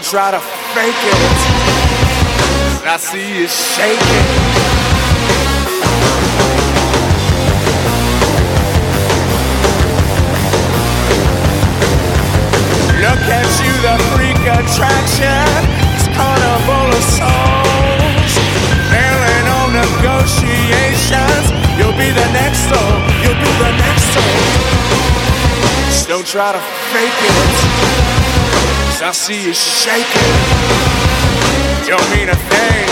try to fake it. I see you shaking. Look at you, the freak attraction. It's carnival of souls. Failing on negotiations. You'll be the next soul. You'll be the next soul. Just don't try to fake it. 'Cause I see you shaking. Don't mean a thing.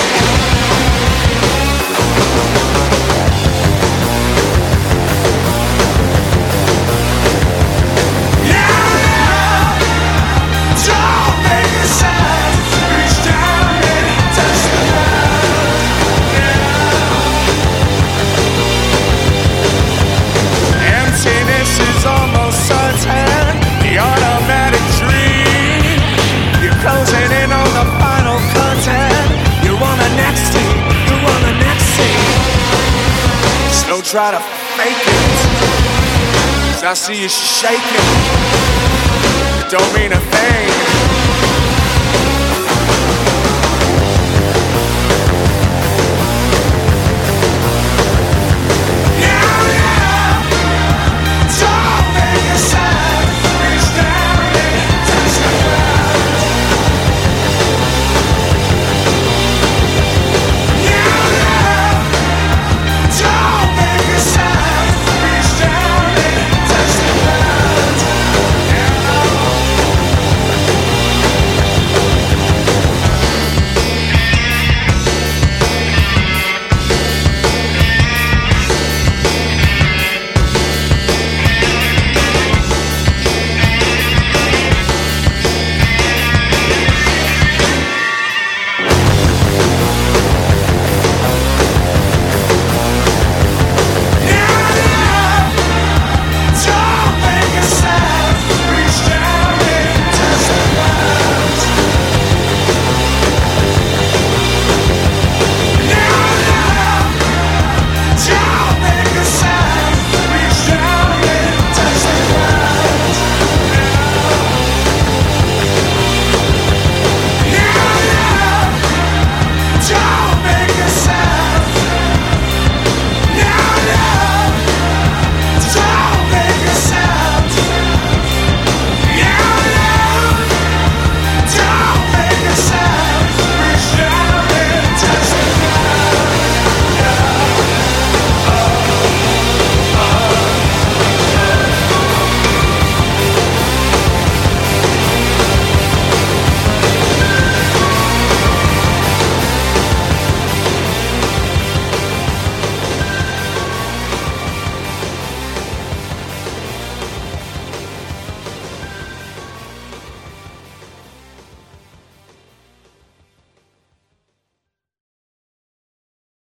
Closing in on the final content. You're on the next scene. You're on the next scene. Just don't try to fake it. 'Cause I see you shaking. It don't mean a thing.